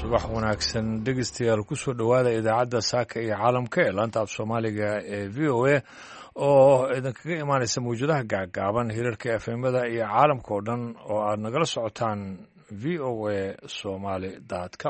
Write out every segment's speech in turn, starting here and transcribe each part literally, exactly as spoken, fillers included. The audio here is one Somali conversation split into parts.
subax wanaagsan dhegeystayaal ku soo dhowaada idaacadda saaka iyo caalamka ee laanta af soomaaliga ee v o a oo idinkaga imaanaysa mawjadaha gaagaaban hirarka efemada iyo caalamka oo dhan oo aad nagala socotaan v o a somaly com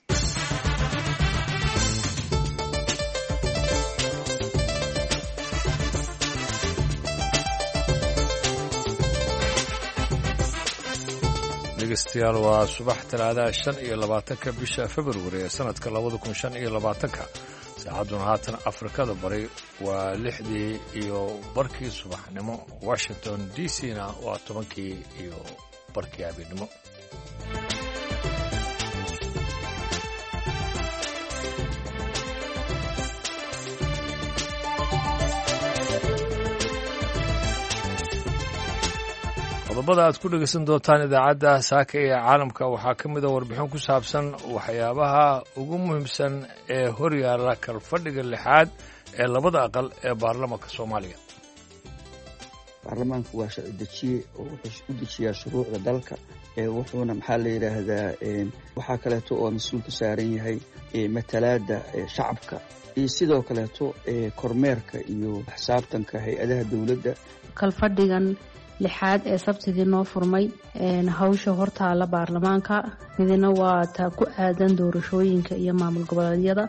dhegeystayaal waa subax talaadaha shan iyo labaatanka bisha februari ee sanadka labada kun shan iyo labaatanka saacadduna haatan afrikada bari waa lixdii iyo barkii subaxnimo washington d c na waa tobankii iyo barkii habeenimo qodobada aad ku dhegeysan doontaan idaacadda saaka ee caalamka waxaa ka mid a warbixin ku saabsan waxyaabaha ugu muhiimsan ee horyaala kalfadhiga lixaad ee labada aqal ee baarlamaanka soomaaliya baarlamaanku waa sharci dejiye oo wuxuu u dejiyaa shuruucda dalka wuxuuna maxaa la yidhaahdaa waxaa kaleeto oo mas-uul ka saaran yahay matalaadda shacabka iyo sidoo kaleeto kormeerka iyo xisaabtanka hay-adaha dowladda kalfadhigan lixaad ee sabtidii noo furmay hawsha hortaala baarlamaanka midna waa taa ku aadan doorashooyinka iyo maamul goboleedyada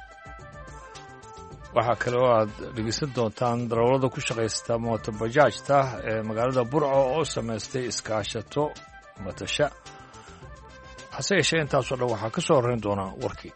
waxaa kale oo aad dhegeysan doontaan darawallada ku shaqaysta mootobajaajta ee magaalada burco oo samaystay iskaashato matasha hase yeeshee intaasoo dhan waxaa ka soo horrayn doonaa warkii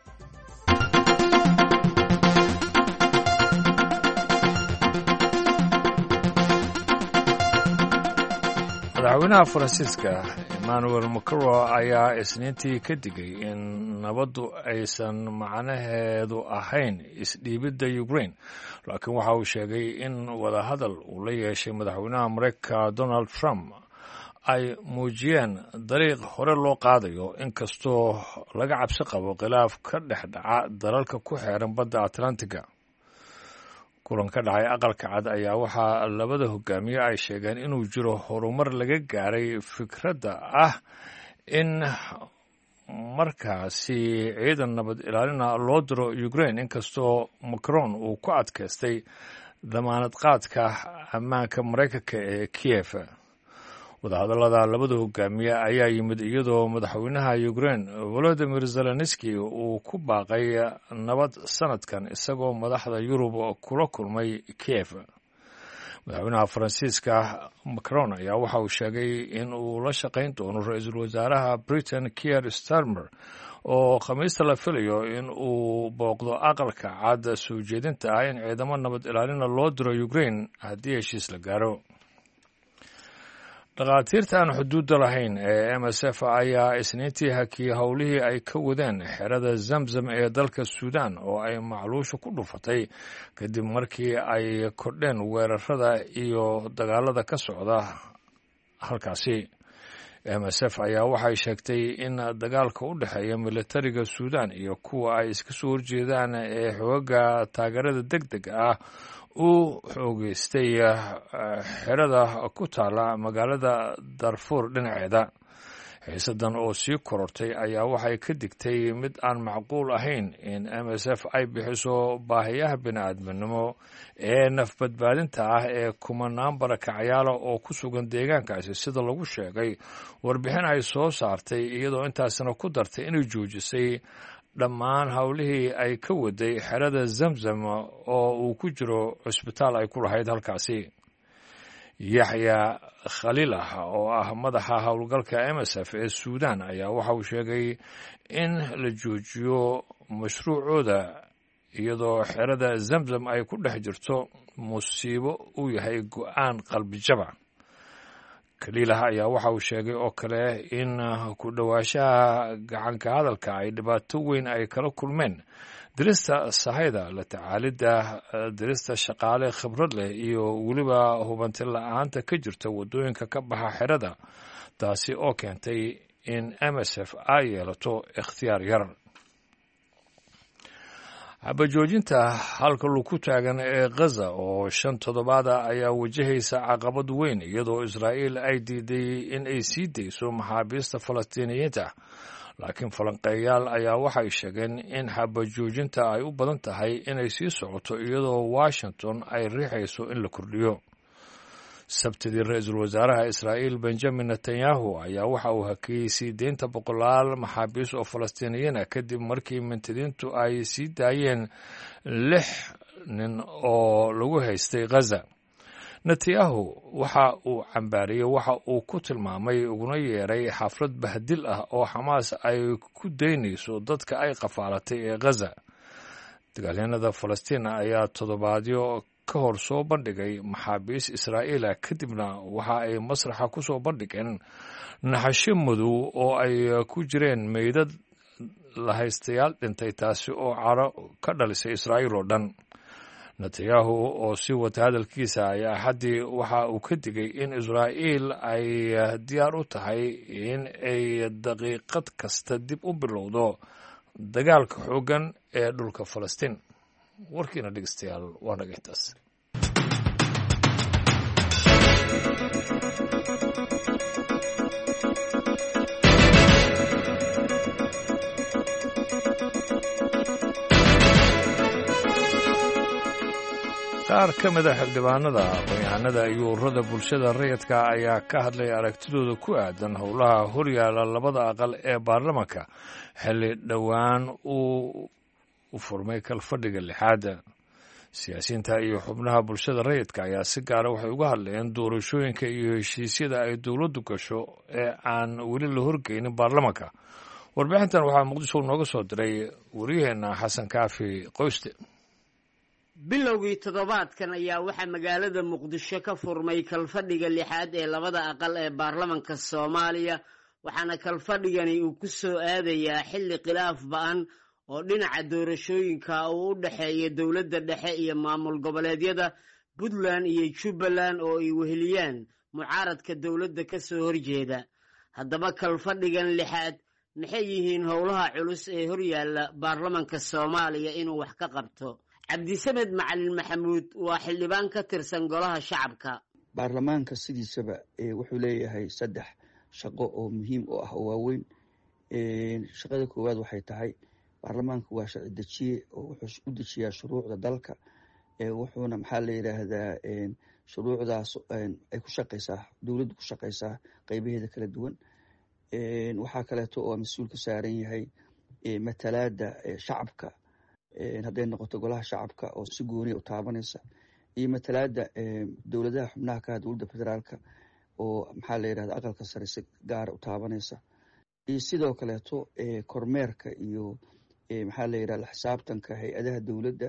madaxweynaha faransiiska emmanuel macron ayaa isniintii ka digay in nabaddu aysan macnaheedu ahayn isdhiibidda ukraine laakiin waxa uu sheegay in wadahadal uu la yeeshay madaxweynaha maraykanka donald trump ay muujiyeen dariiq hore loo qaadayo inkastoo laga cabsi qabo khilaaf ka dhex dhaca dalalka ku xeeran badda atlantiga kulan ka dhacay aqalka cad ayaa waxaa labada hogaamiye ay sheegeen inuu jiro horumar laga gaaray fikradda ah in markaasi ciidan nabad ilaalina loo diro ukraine inkastoo macron uu ku adkaystay damaanad qaadka ammaanka maraykanka ee kiev wadahadallada labada hogaamiye ayaa yimid iyadoo madaxweynaha ukraine volodimir zelenski uu ku baaqay nabad sanadkan isagoo madaxda yurub kula kulmay kiev madaxweynaha faransiiska macron ayaa waxa uu sheegay in uu la shaqayn doono ra-iisul wasaaraha britain kier starmer oo khamiista la filayo in uu booqdo aqalka cad soo jeedinta ah in ciidamo nabad ilaalina loo diro ukraine haddii heshiis la gaaro dhakhaatiirta aan xuduudda lahayn ee m s f ayaa isniintii hakiyey howlihii ay ka wadeen xerada zamzam ee dalka suudan oo ay macluusha ku dhufatay kadib markii ay kordheen weerarada iyo dagaalada ka socda halkaasi m s f ayaa waxay sheegtay in dagaalka u dhexeeya militariga suudan iyo kuwa ay iska soo horjeedaan ee xooga taageerada deg deg ah uu xoogeystay xerada ku taala magaalada darfuur dhinaceeda xiisadan oo sii korortay ayaa waxay ka digtay mid aan macquul ahayn in m s f ay bixiso baahiyaha bini-aadminimo ee nafbadbaadinta ah ee kumanaan barakacyaala oo ku sugan deegaankaasi sida lagu sheegay warbixin ay soo saartay iyadoo intaasna ku dartay inay joojisay dhammaan howlihii ay ka waday xerada zamzam oo uu ku jiro cusbitaal ay ku lahayd halkaasi yaxya khaliilah oo ah madaxa howlgalka m s f ee suudan ayaa waxa uu sheegay in la joojiyo mashruucooda iyadoo xerada zamzam ay ku dhex jirto musiibo uu yahay go-aan qalbijaba khaliilah ayaa waxa uu sheegay oo kale in ku dhowaashaha gacanka hadalka ay dhibaato weyn ay kala kulmeen dirista sahayda la tacaalidda dirista shaqaale khibrad leh iyo weliba hubanti la-aanta ka jirta waddooyinka ka baxa xerada taasi oo keentay in m s f ay yeelato ikhtiyaar yar xabajoojinta halka lagu taagan ee khaza oo shan toddobaada ayaa wajahaysa caqabad weyn iyadoo israa'iil ay diiday in ay sii dayso maxaabiista falastiiniyiinta laakiin falanqeeyaal ayaa waxay sheegeen in xabajoojinta ay u badan tahay inay sii socoto iyadoo washington ay riixayso in la kordhiyo. sabtidii ra-iisul wasaaraha israa'iil benjamin netanyahu ayaa waxa uu hakiyey sii deynta boqolaal maxaabiis oo falastiiniyiin ah kadib markii mintidiintu ay sii daayeen lix nin oo lagu haystay ghaza. netanyahu waxa uu cambaariyey waxa uu ku tilmaamay uguna yeeray xaflad bahdil ah oo xamaas ay ku daynayso dadka ay qafaalatay ee ghaza. dagaalyahanada falastiin ayaa toddobaadyo ka hor soo bandhigay maxaabiis israa'iila kadibna waxa ay masraxa ku soo bandhigeen naxasho madow oo ay ku jireen meydad lahaystayaal dhintay, taasi oo caro ka dhalisay israa'iil oo dhan. netanyahu oo sii wata hadalkiisa ayaa axaddii waxa uu ka digay in israa'iil ay diyaar u tahay in ay daqiiqad kasta dib u bilowdo dagaalka xooggan ee dhulka falastiin. warkiina dhegeystayaal waa naga intaas. qaar ka mid a xildhibaanada aqoon-yahanada iyo ururada bulshada rayidka ayaa ka hadlay aragtidooda ku aadan howlaha horyaala labada aqal ee baarlamanka xilli dhowaan uu u furmay kalfadhiga lixaad. siyaasiyiinta iyo xubnaha bulshada rayidka ayaa si gaara waxay uga hadlayeen doorashooyinka iyo heshiisyada ay dowladdu gasho ee aan weli la horgeynin baarlamanka. warbixintan waxaa muqdisho nooga soo diray wariyaheenna xasan kaafi qoyste. bilowgii toddobaadkan ayaa waxaa magaalada muqdisho ka furmay kalfadhiga lixaad ee labada aqal ee baarlamanka soomaaliya, waxaana kalfadhigani uu ku soo aadayaa xilli khilaaf ba'an oo dhinaca doorashooyinka uu u dhexeeya dowladda dhexe iyo maamul goboleedyada puntland iyo jubbaland oo ay weheliyaan mucaaradka dowladda ka soo horjeeda. haddaba kalfadhigan lixaad maxay yihiin howlaha culus ee horyaalla baarlamanka soomaaliya inuu wax ka qabto? cabdisamed macalin maxamuud waa xildhibaan ka tirsan golaha shacabka. baarlamaanka sidiisaba wuxuu leeyahay saddex shaqo oo muhiim u ah oo waaweyn. shaqada koowaad waxay tahay baarlamaanku waa sharci dejiye oo wuxuu u dejiyaa shuruucda dalka, wuxuuna maxaa la yidhaahdaa shuruucdaas ay ku shaqaysaa dowladdu ku shaqaysaa qeybaheeda kala duwan. waxaa kaleeto oo mas-uul ka saaran yahay matalaada shacabka, hadday noqoto golaha shacabka oo si gooniya u taabanaysa, iyo matalaada dowladaha xubnaha ka dowladda federaalka oo maxaa la yidhahda aqalka sare si gaara u taabanaysa, iyo sidoo kaleeto kormeerka iyo maxaa la yidhahda xisaabtanka hay-adaha dowladda,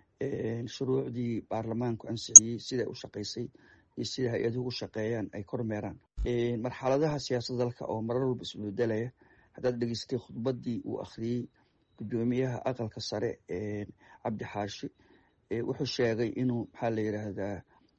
shuruucdii baarlamaanku ansixiyey sida u shaqaysay iyo sida hay-aduhu u shaqeeyaan ay kormeeraan. marxaladaha siyaasadda dalka oo marar walba isbedelaya, haddaad dhegeystay khudbaddii uu akhriyey gudoomiyaha aqalka sare cabdi xaashi, wuxuu sheegay inuu maxaa la yidhaahdaa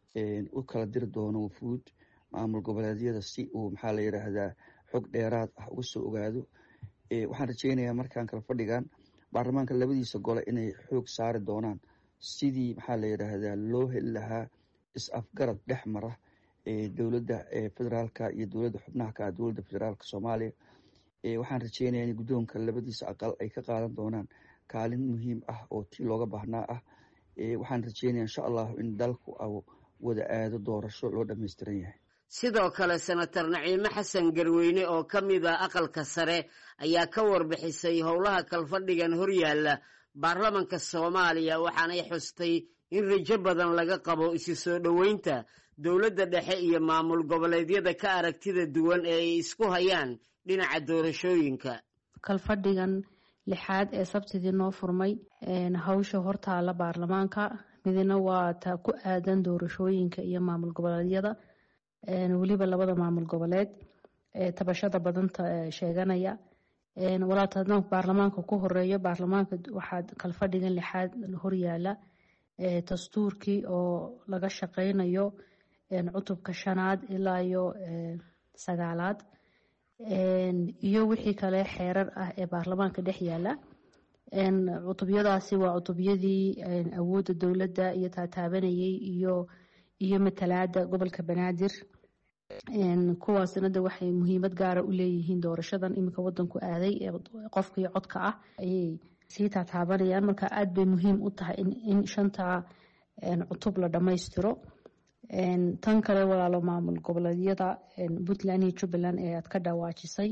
u kala diri doono wufuud maamul goboleedyada si uu maxaa la yidhaahdaa xog dheeraad ah uga soo ogaado. waxaan rajeynayaa markaan kala fadhigan baarlamaanka labadiisa gole inay xoog saari doonaan sidii maxaa la yidhaahdaa loo heli lahaa is-afgarad dhex mara dowladda federaalka iyo dowladda xubnaha ka dowladda federaalka soomaaliya. waxaan rajeynayaa in guddoonka labadiisa aqal ay ka qaadan doonaan kaalin muhiim ah oo tii looga baahnaa ah. waxaan rajeynaya insha allahu in dalku wada aado doorasho loo dhammaystiran yahay. sidoo kale senator naciime xasan garweyne oo ka mid ah aqalka sare ayaa ka warbixisay howlaha kalfadhigan horyaalla baarlamanka soomaaliya, waxaanay xustay in rajo badan laga qabo isi soo dhoweynta dowladda dhexe iyo maamul goboleedyada ka aragtida duwan ee ay isku hayaan dhinaca doorashooyinka. kalfadhigan lixaad ee sabtidii noo furmay hawsha hortaala baarlamaanka midna waa taa ku aadan doorashooyinka iyo maamul goboleedyada, weliba labada maamul goboleed ee tabashada badanta sheeganaya. walaata haddaan baarlamaanka ku horeeyo, baarlamaanka waxaa kalfadhigan lixaad horyaala dastuurkii oo laga shaqeynayo cutubka shanaad ilaa iyo sagaalaad, iyo wixii kale xeerar ah ee baarlamaanka dhex yaala. cutubyadaasi waa cutubyadii awoodda dowladda iyo taataabanayay iyo iyo matalaada gobolka banaadir kuwaasna de waxay muhiimad gaara u leeyihiin doorashadan iminka wadanku aaday ee qofka iyo codka ah ayay sii taataabanayaan. marka aad bay muhiim u tahay in shanta cutub la dhammaystiro. tan kale walaalo maamul goboleedyada puntland iyo jubbaland ee aad ka dhawaajisay,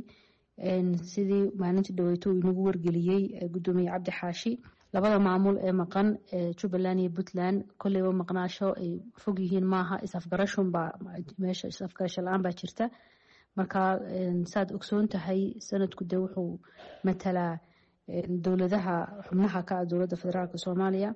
sidii maalintii dhaweyto uu inagu wargeliyey gudoomiye cabdi xaashi, labada maamul ee maqan jubbaland iyo puntland kolleyba maqnaasho ay fog yihiin maaha, is-afgarashun baa meesha is-afgarasho la-aan baa jirta. marka saad ogsoon tahay sanadku de wuxuu matalaa dowladaha xubnaha ka ah dowladda federaalka soomaaliya.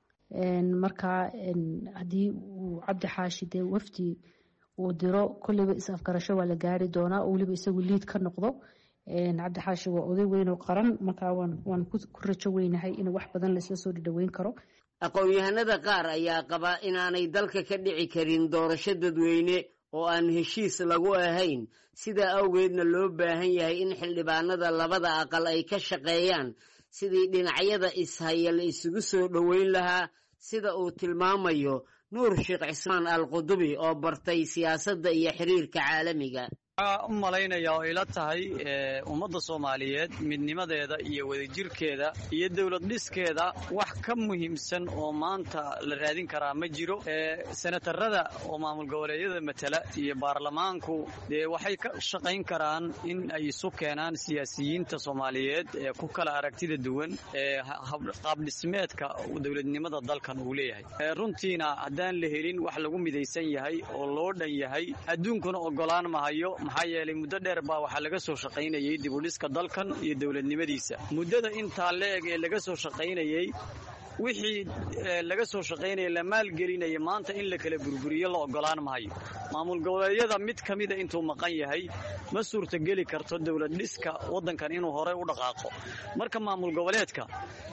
marka haddii uu cabdi xaashi dee wafdi uu diro kolleyba is-afgarasho waa la gaari doonaa oo weliba isagu liid ka noqdo. cabdi xaashi waa oday weyn oo qaran, markaa waan ku rajo weynahay in wax badan laisla soo dhadhaweyn karo. aqoon-yahanada qaar ayaa qaba inaanay dalka ka dhici karin doorasho dadweyne oo aan heshiis lagu ahayn, sidaa awgeedna loo baahan yahay in xildhibaanada labada aqal ay ka shaqeeyaan sidii dhinacyada ishaya la isugu soo dhoweyn lahaa, sida uu tilmaamayo nuur sheekh cismaan al-qudubi oo bartay siyaasadda iyo xiriirka caalamiga. waxaa u malaynaya oo ila tahay ummadda soomaaliyeed midnimadeeda iyo wadajirkeeda iyo dowlad dhiskeeda wax ka muhiimsan oo maanta la raadin karaa ma jiro. senatarada oo maamul goboleedyada matala iyo baarlamaanku dee waxay ka shaqayn karaan in ay isu keenaan siyaasiyiinta soomaaliyeed ee ku kala aragtida duwan ee qaabdhismeedka dowladnimada dalkan uu leeyahay. runtiina haddaan la helin wax lagu midaysan yahay oo loo dhan yahay, adduunkuna ogolaan mahayo. maxaa yeelay muddo dheer baa waxaa laga soo shaqaynayay dib u dhiska dalkan iyo dowladnimadiisa. muddada intaa leeg ee laga soo shaqaynayay, wixii laga soo shaqaynaya la maalgelinaya maanta in la kala burburiyo la ogolaan mahayo. maamul goboleedyada mid ka mida intuu maqan yahay ma suurtogeli karto dowlad dhiska waddankan inuu horey u dhaqaaqo. marka maamul goboleedka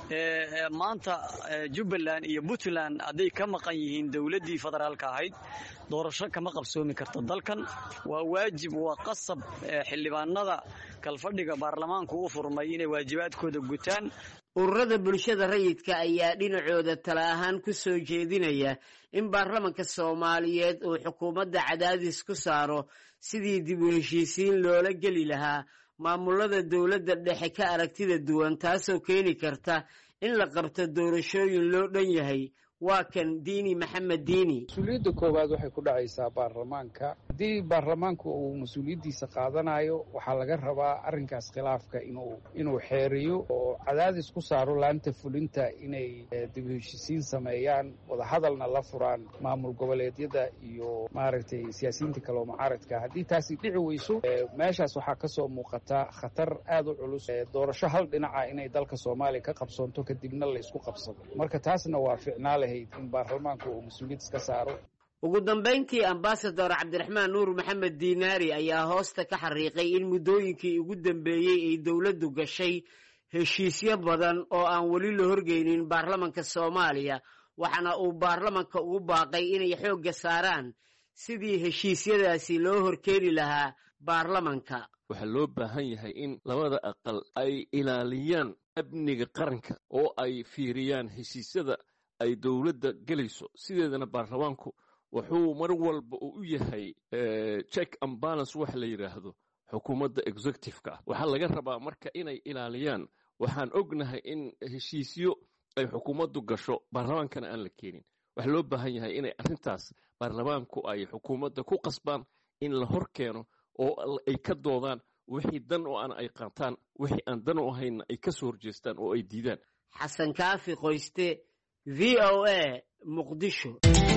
maanta jubbaland iyo puntland hadday ka maqan yihiin dowladdii federaalka ahayd, doorasho kama qabsoomi karto dalkan. waa waajib, waa qasab xildhibaanada kalfadhiga baarlamaanku u furmay inay waajibaadkooda gutaan. ururada bulshada rayidka ayaa dhinacooda tala ahaan ku soo jeedinaya in baarlamanka soomaaliyeed uu xukuumadda cadaadis ku saaro sidii dib u heshiisiin loola geli lahaa maamulada dowladda dhexe ka aragtida duwan, taasoo keeni karta in la qabto doorashooyin loo dhan yahay. waa kan diini maxamed diini. mas-uuliyadda koowaad waxay ku dhacaysaa baarlamaanka. haddii baarlamaanku uu mas-uuliyaddiisa qaadanayo, waxaa laga rabaa arrinkaas khilaafka inuu inuu xeeriyo oo cadaadis ku saaro laanta fulinta inay dib u heshisiin sameeyaan, wadahadalna la furaan maamul goboleedyada iyo maaragtay siyaasiyiinta kale oo mucaaradka. haddii taasi dhici weyso, meeshaas waxaa ka soo muuqata khatar aad u culus, doorasho hal dhinaca inay dalka soomaaliya ka qabsoonto kadibna la isku qabsado. marka taasna waa ficnaale in baarlamaanku uu mas-uuliyad iska saaro. ugu dambayntii ambasador cabdiraxmaan nuur maxamed diinaari ayaa hoosta ka xariiqay in muddooyinkii ugu dambeeyey ay dowladdu gashay heshiisyo badan oo aan weli la horgeynin baarlamanka soomaaliya, waxaana uu baarlamanka ugu baaqay inay xoogga saaraan sidii heshiisyadaasi loo horkeeni lahaa baarlamanka. waxaa loo baahan yahay in labada aqal ay ilaaliyaan amniga qaranka oo ay fiiriyaan heshiisyada ay dowladda gelayso. sideedana baarlamaanku wuxuu mar walba uu u yahay check and balance wax la yidhaahdo xukuumadda executive-ka ah. waxaa laga rabaa marka inay ilaaliyaan. waxaan ognahay in heshiisyo ay xukuumaddu gasho baarlamaankana aan la keenin. waxaa loo baahan yahay inay arrintaas baarlamaanku ay xukuumadda ku qasbaan in la hor keeno oo ay ka doodaan wixii dan oo aan ay qaataan, wixii aan dan u ahaynna ay ka soo horjeestaan oo ay diidaan. xasan kaafi qoyste, v o a muqdisho.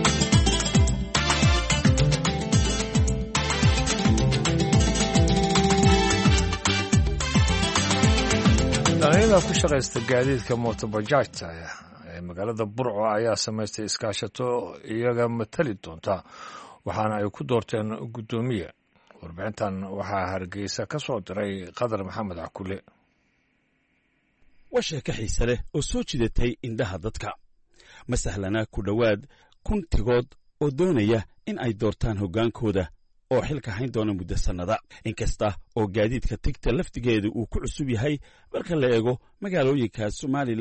dhalinyada ku shaqaysta gaadiidka mootobajaajta ee magaalada burco ayaa samaystay iskaashato iyaga matali doonta, waxaana ay ku doorteen guddoomiye. warbixintan waxaa hargeysa ka soo diray qadar maxamed cakule. waa sheeko xiise leh oo soo jidatay indhaha dadka. ma sahlana ku dhowaad kun tigood oo doonaya in ay doortaan hoggaankooda oo xilka hayn doona muddo sannada. inkasta oo gaadiidka tigta laftigeedu uu ku cusub yahay marka la eego magaalooyinka somalilan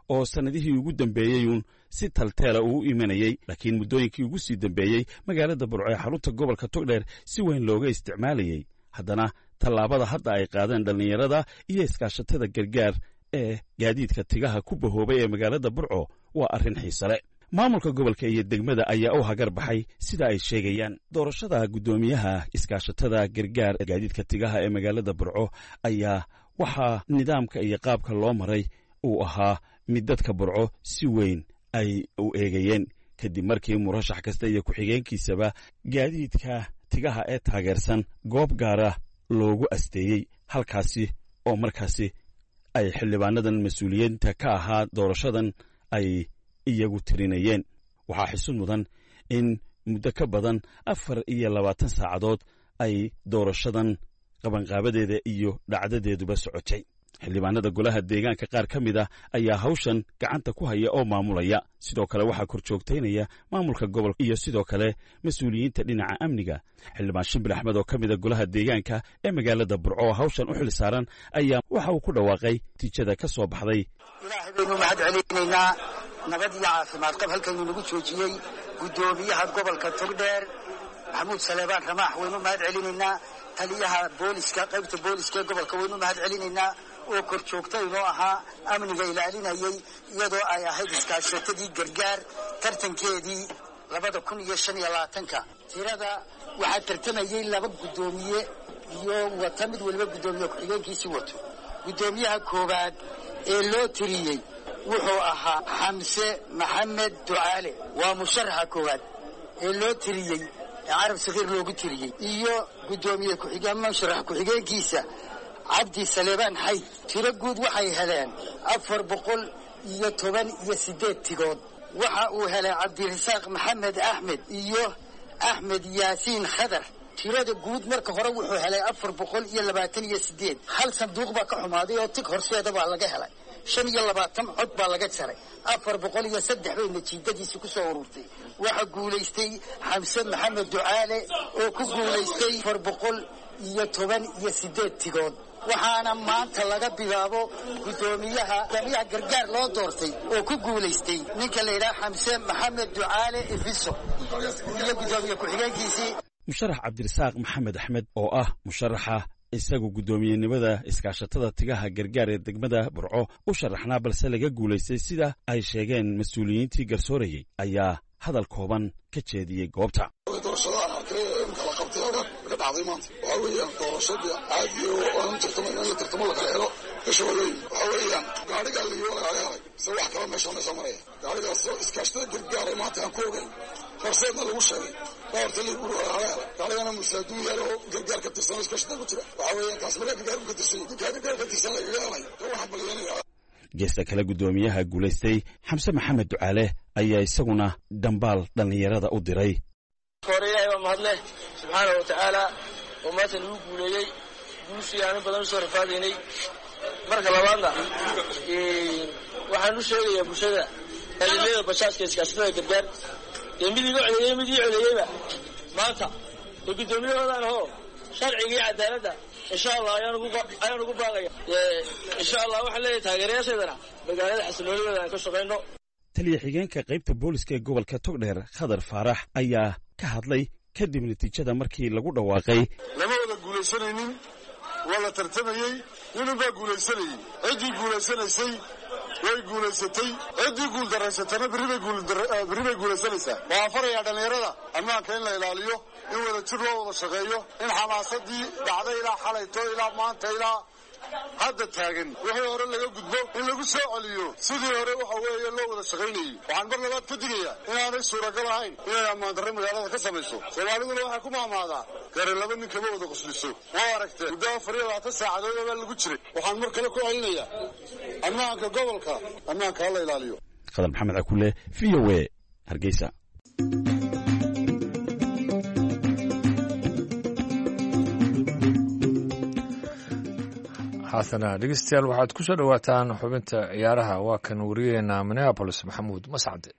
oo sannadihii ugu dambeeyeyuun si talteela uu u imanayey laakiin muddooyinkii ugu sii dambeeyey magaalada burco ee xarunta gobolka togdheer si weyn looga isticmaalayey haddana tallaabada hadda ay qaadeen dhallinyarada iyo iskaashatada gargaar ee gaadiidka tigaha ku bahoobay ee magaalada burco waa arrin xiisale maamulka gobolka iyo degmada ayaa u hagar baxay sida ay sheegayaan doorashada guddoomiyaha iskaashatada gargaar ee gaadiidka tigaha ee magaalada burco ayaa waxaa nidaamka iyo qaabka loo maray uu ahaa mid dadka burco si weyn ay u eegayeen kadib markii murashax kasta iyo ku-xigeenkiisaba gaadiidka tigaha ee taageersan goob gaara loogu asteeyey halkaasi oo markaasi ay xildhibaanadan mas-uuliyiinta ka ahaa doorashadan ay iyagu tirinayeen waxaa xisud mudan in muddo ka badan afar iyo labaatan saacadood ay doorashadan qabanqaabadeeda iyo dhacdadeeduba socotay xildhibaanada golaha deegaanka qaar ka mid ah ayaa hawshan gacanta ku haya oo maamulaya sidoo kale waxaa kor joogtaynaya maamulka gobolka iyo sidoo kale mas-uuliyiinta dhinaca amniga xildhibaan shimbir axmed oo ka mida golaha deegaanka ee magaalada burco oo hawshan u xil saaran ayaa waxa uu ku dhawaaqay natiijada ka soo baxday ilaahay baynu mahad celinaynaa nabad iyo caafimaad qab halkaynu nagu joojiyey guddoomiyaha gobolka togdheer maxamuud saleebaan ramaax waynu mahad celinaynaa taliyaha booliska qaybta booliska ee gobolka waynu mahad celinaynaa oo kor joogta inoo ahaa amniga ilaalinayey iyadoo ay ahayd iskaashatadii gargaar tartankeedii labada kun iyo shan iyo labaatanka tirada waxaa tartamayey laba guddoomiye iyo wata mid waliba guddoomiye ku-xigeenkiisii wato guddoomiyaha koowaad ee loo tiriyey wuxuu ahaa xamse maxamed ducaale waa musharaxa koowaad ee loo tiriyey ee carab sakiir loogu tiriyey iyo guddoomiye ku-xigeen musharax ku-xigeenkiisa cabdi saleebaan xayd tiro guud waxay heleen afar boqol iyo toban iyo siddeed tigood waxa uu helay cabdirasaaq maxamed axmed iyo axmed yaasiin khadar tirada guud marka hore wuxuu helay afar boqol iyo labaatan iyo siddeed hal sanduuq baa ka xumaaday oo tig horseeda baa laga helay shan iyo labaatan cod baa laga jaray afar boqol iyo saddex bay natiijadiisi ku soo ururtay waxaa guulaystay xamse maxamed ducaale oo ku guulaystay afar boqol iyo toban iyo siddeed tigood waxaana maanta laga bilaabo guddoomiyaha guddoomiyaha gargaar loo doortay oo ku guulaystay ninka la yidhaha xamse maxamed ducaale ifiso iyo guddoomiye ku-xigeenkiisii musharax cabdirasaaq maxamed axmed oo ah musharaxa isagu guddoomiyenimada iskaashatada tigaha gargaar ee degmada burco u sharaxnaa balse laga guulaystay sida ay sheegeen mas-uuliyiintii garsoorayey ayaa hadal kooban ka jeediyey goobta doorashadaaan arkay imka la qabtay halkan ka dhacday maanta waxaa weeyaan doorashadii caadi oo aan tartamo in la tartamo lakala helo gasha waleyn waxaa weeyaan gaarigaa liyo laga helay se wax kala meesha meesha maraya gaarigaas iskaashatada gargaar ee maanta aan ku ogayn horseedna lagu sheegay baarta ligu laga helay gaarigana musaaduu yaalo oo gargaar ka tirsan iskaashatada ku jira waxaa weeyaan kaas markaa gargaar ka tirsan gargaar gargaar ka tirsan lagaga helay waxaan balyanaya geesta kale guddoomiyaha guulaystay xamse maxamed ducaale ayaa isaguna dambaal dhallinyarada u diray hore ilaahay baa mahadleh subxaana wa tacaala oo maanta nagu guuleeyey guushii aanin badan usoo rafaadaynay marka labaadna waxaan u sheegayaa bulshada aadamyada bajaajka iskaashatada gargaar ee mid iga codeeyey mid ii codeeyeyba maanta ee guddoomiyahoodaan hoo sharciga iyo cadaaladda insha allah ayaan ugu baaqaya insha allah waxaan leeyahay taageerayaasheedana magaalada xasiloonideeda aan ka shaqayno taliya xigeenka qaybta booliska ee gobolka togdheer khadar faarax ayaa ka hadlay kadib natiijada markii lagu dhawaaqay lama wada guulaysanaynin waa la tartamayey ninun baa guulaysanayey ciddii guulaysanaysay way guulaysatay ciddii guuldaraysatana berri bay guulaysanaysaa waxaan farayaa dhallinyarada ammaanka in la ilaaliyo in wada jir loo wada shaqeeyo in xamaasadii dhacday ilaa xalayto ilaa maanta ilaa hadda taagan wixii hore laga gudbo in lagu soo celiyo sidii hore waxa weeye loo wada shaqaynayey waxaan mar labaad ka digayaa inaanay suuragal ahayn inay ammaandarre magaalada ka samayso soomaaliduna waxay ku maamaadaa gare laba nin kama wada qosliso waa aragtee muddo afar iyo labaatan saacadood baa lagu jiray waxaan mar kale ku celinayaa ammaanka gobolka ammaanka ha la ilaaliyo khadar maxamed cakule v o a hargeysa haatana dhegeystayaal waxaad ku soo dhowaataan xubinta ciyaaraha waa kan wariyeena minneabolis maxamuud mascade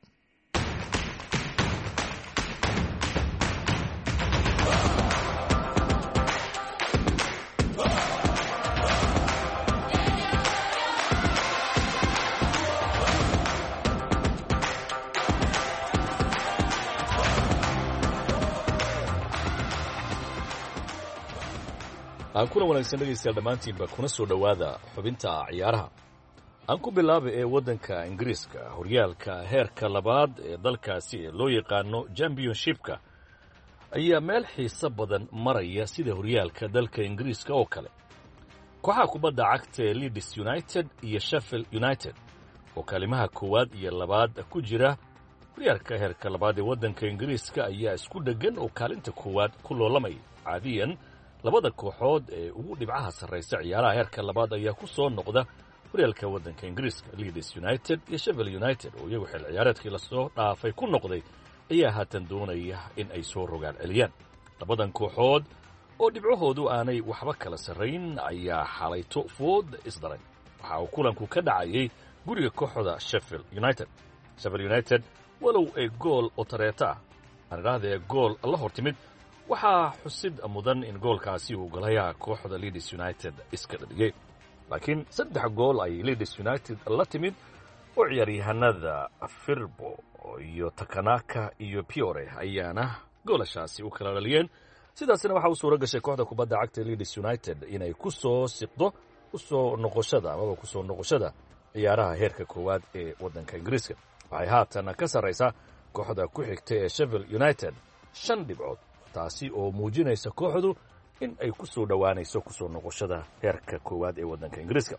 aan kuna wanaagsan dhegaystayaal dhammaantiinba kuna soo dhowaada xubinta ciyaaraha. aan ku bilaaba ee waddanka ingiriiska horyaalka heerka labaad ee dalkaasi ee loo yaqaano championshipka ayaa meel xiiso badan maraya sida horyaalka dalka ingiriiska oo kale. kooxaha kubadda cagta ee Leeds United iyo Sheffield United oo kaalimaha koowaad iyo labaad ku jira horyaalka heerka labaad ee waddanka ingiriiska ayaa isku dheggan oo kaalinta koowaad ku loolamaya. caadiyan labada kooxood ee ugu dhibcaha sarraysa ciyaaraha heerka labaad ayaa ku soo noqda horyaalka waddanka ingiriiska. Leeds United iyo Sheffield United oo iyagu xil ciyaareedkii la soo dhaafay ku noqday ayaa haatan doonaya in ay soo rogaan celiyaan. labadan kooxood oo dhibcahoodu aanay waxba kala sarrayn ayaa xalayto food isdaray. waxa uu kulanku ka dhacayay guriga kooxda Sheffield United. Sheffield United walow ay gool oo tareeta ah aan idhaahdee gool la hortimid, waxaa xusid mudan in goolkaasi uu galayaa kooxda Leeds United iska dhaliyey. laakiin saddex gool ay Leeds United la timid oo ciyaaryahanada Firpo iyo Takanaka iyo Piore ayaana goolashaasi u kala dhaliyeen. sidaasina waxa uu suura gashay kooxda kubadda cagta Leeds United inay ku soo siqdo u soo noqoshada amaba ku soo noqoshada ciyaaraha heerka koowaad ee waddanka ingiriiska. waxay haatan ka sarraysaa kooxda ku xigta ee Sheffield United shan dhibcood, taasi oo muujinaysa kooxdu in ay ku soo dhowaanayso ku soo noqoshada heerka koowaad ee waddanka ingiriiska.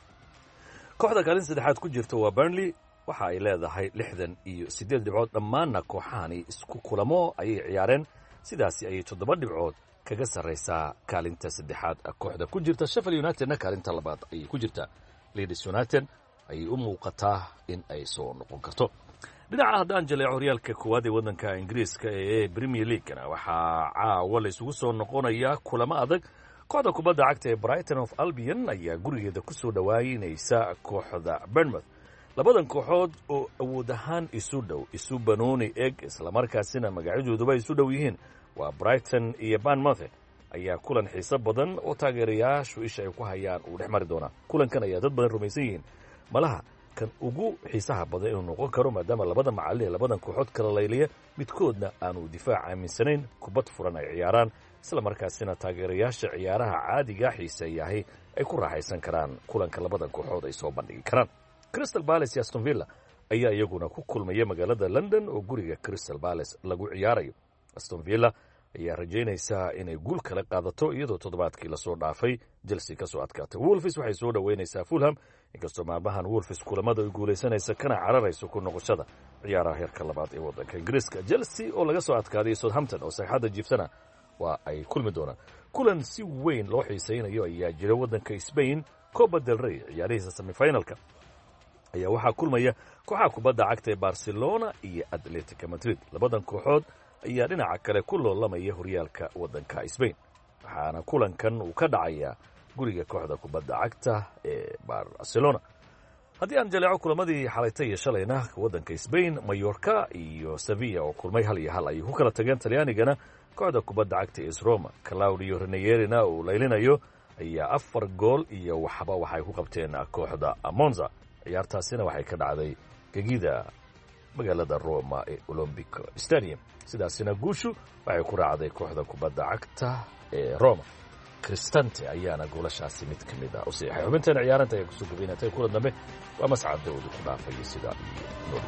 kooxda kaalin saddexaad ku jirta waa Burnley, waxa ay leedahay lixdan iyo siddeed dhibcood. dhammaanna kooxahani isku kulamo ayay ciyaareen, sidaasi ayay toddoba dhibcood kaga sarraysaa kaalinta saddexaad kooxda ku jirta. Sheffield Unitedna kaalinta labaad ayay ku jirtaa. Leeds United ayay u muuqataa in ay soo noqon karto. dhinaca haddaan jaleeco horyaalka koowaad ee waddanka ingiriiska ee Premier League-na waxaa caawa la isugu soo noqonaya kulamo adag. kooxda kubadda cagta ee Brighton of Albion ayaa gurigeeda ku soo dhowaanaysa kooxda Bournemouth. labadan kooxood oo awood ahaan isu dhow, isu banooni eg, islamarkaasina magacyadooduba isu dhow yihiin, waa Brighton iyo Bournemouth, ayaa kulan xiiso badan oo taageerayaashu isha ay ku hayaan uu dhex mari doonaa. kulankan ayaa dad badan rumaysan yihiin malaha kan ugu xiisaha badan inuu noqon karo, maadaama labada macallin ee labadan kooxood kala layliya midkoodna aanu difaac aaminsanayn, kubad furan ay ciyaaraan, isla markaasina taageerayaasha ciyaaraha caadiga xiiseeyahay ay ku raaxaysan karaan kulanka labadan kooxood ay soo bandhigi karaan. Crystal Palace iyo Aston Villa ayaa iyaguna ku kulmaya magaalada London oo guriga Crystal Palace lagu ciyaarayo. Aston Villa ayaa rajaynaysaa inay guul kala qaadato iyadoo toddobaadkii lasoo dhaafay Chelsea ka soo adkaatay. Wolves waxay soo dhoweynaysaa Fulham, inkastoo maalmahan Wolves kulamada ay guulaysanaysa kana cararayso ku noqoshada ciyaaraha heerka labaad ee waddanka ingiriiska. Chelsea oo laga soo adkaaday Southampton oo saxaada jiiftana waa ay kulmi doonaan. kulan si weyn loo xiisaynayo ayaa jira waddanka Spain. Copa del Rey ciyaarihiisa semifinalka ayaa waxaa kulmaya kooxaha kubadda cagta ee Barcelona iyo Atletico Madrid. labadan kooxood ayaa dhinaca kale ku loolamaya horyaalka waddanka Spain, waxaana kulankan uu ka dhacayaa guriga kooxda kubadda cagta ee Barcelona. haddii aan jaleeco kulamadii xalayta iyo shalayna waddanka Spain, Mallorca iyo Sevilla oo kulmay hal iyo hal ayay ku kala tageen. Talyaanigana kooxda kubadda cagta ee Roma, Claudio Ranieri-na uu laylinayo, ayaa afar gool iyo waxba waxay ku qabteen kooxda Monza. ciyaartaasina waxay ka dhacday gegida magaalada Roma ee Olympic Stadium. sidaasina guushu waxay ku raacday kooxda kubadda cagta ee Roma. Cristante ayaana goolashaasi mid ka mid ah u siixay. xubintan ciyaaranta ayaa kusoo gabaynatay. kulan dambe waa mascad dawdi ku dhaafaya sida iyo nool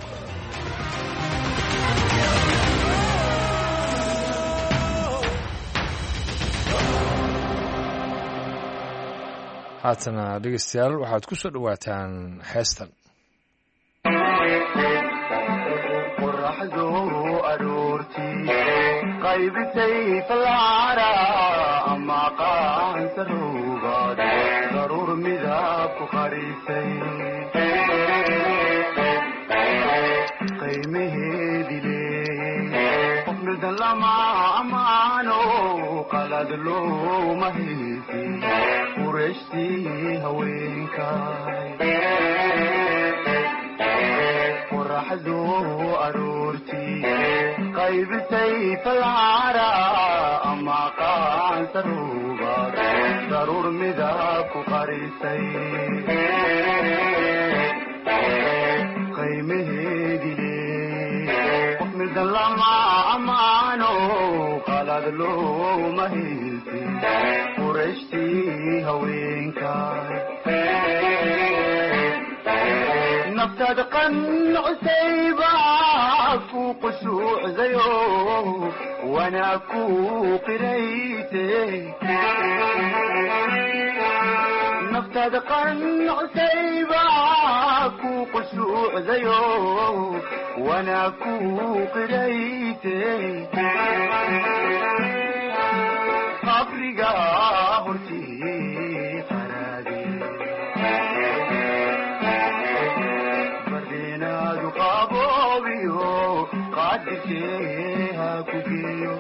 haatana dhegeystayaal waxaad ku soo dhowaataan heestan. qoraxdu aroortii qaybisay falcara ama qaansaruugaad daruur midab ku qarisay qiimaheedi leeyay qof midan lama amaano qalad looma haysin qurayshtii haweenkay qoraxdu aroortii qaybisay falcara ama qaansaruugaad daruur midab ku qarisay qiimaheedi leeyay qof midan lama amaano qalad looma haysin qurayshtii haweenka naftaada qancusayba ku qushuucdayo wanaa ku qirayte naftaada qancusayba ku qushuucdayo wanaa ku qirayte qabriga hortii qaraade bardeenaadu qaboobiyo qaadirkeeha ku geeyo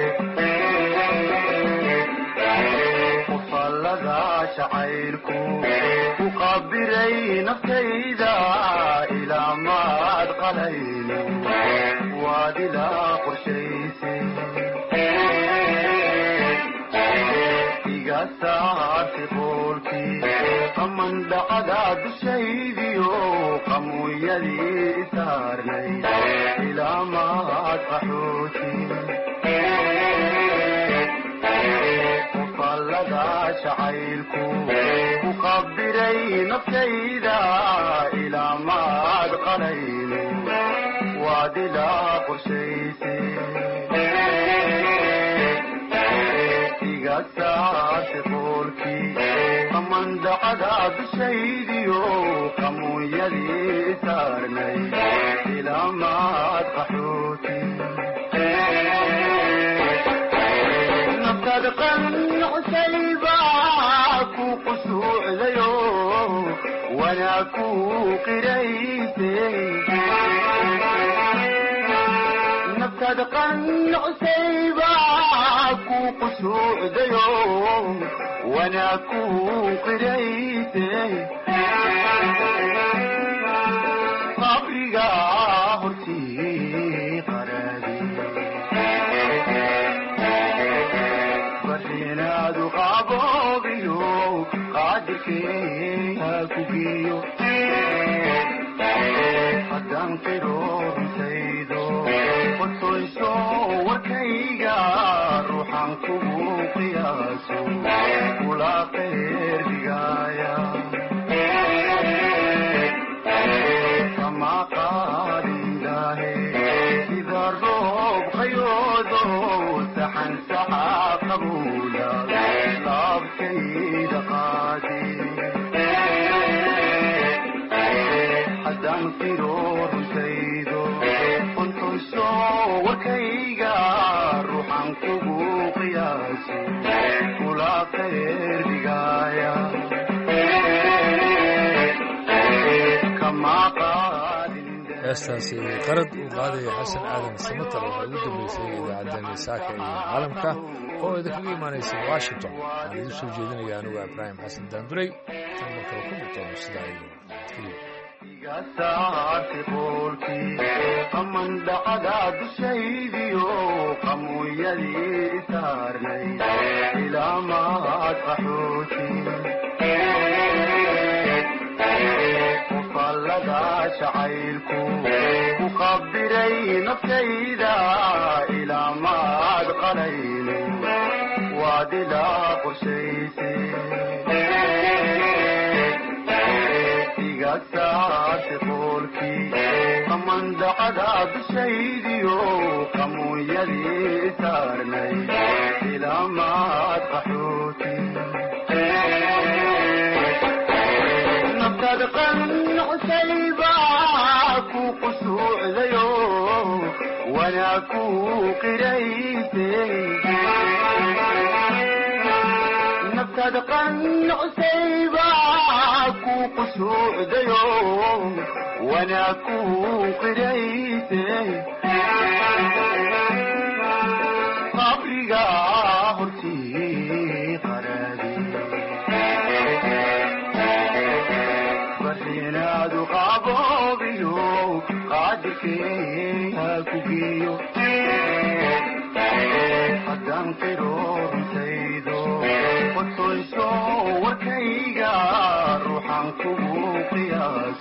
qofallada shacaylku ku qabiray naftayda ilaa maad qalayno waad ilaa qorshaysay saarti qoolkii qaman dhacda dushaydiyo qamuuyadii saarnay ilaa maad qaxooti qofallada shacaylku ku qabiray naftayda ilaa maad qalayno waad ilaa qorshaysay saarti qoolkii qaman dhacda dushaydiyo qamuuyadii saarnay ilaa maad qaxooti naftaada qancusayba ku qushuucdayo wanaa ku qirayte naftaada qancusayba ku qushuucdayo wanaa ku qirayte qabriga hortii qaraade bardeenaadu qaboobiyo qaadirkeeha ku geeyo haddaan qiro runtaydo qotoyso warkayga ruuxan kugu qiyaaso kula qeyr dhigaaya kama qaadindaahe sida roob qayoodo saxan saxa qabuula laabtayda qaadi haddaan qiro runtaydo qontayso warkayga ruuxan kugu qiyaaso kula qeyr dhigaaya kama qaadin heestaasi qarad uu qaadaya xasan aadan samatar waxay ugu dambeysay idaacaddeenii saaka iyo caalamka oo idinkaga imaanaysa washington waxaan idiin soo jeedinaya anugu ibraahim xasan daanduray tan markale ku murtoono sidaa iyo saarti qoolkii qaman dhacda dushaydiyo qamuuyadii saarnay ilaa maad qaxooti qofallada shacaylku ku qabiray naftayda ilaa maad qalayno waad ilaa qorshaysay saarti qoolkii qaman dhacda dushaydiyo qamuuyadii saarnay ilaa maad qaxooti naftaada qancusayba ku qushuucdayo wanaa ku qirayte naftaada qancusayba ku qushuucdayo wanaa ku qirayte qabriga hortii qaraade bardeenaadu qaboobiyo qaadirkeeha ku geeyo haddaan qiro runtaydo qotoyso warkayga ruuxan kugu qiyaas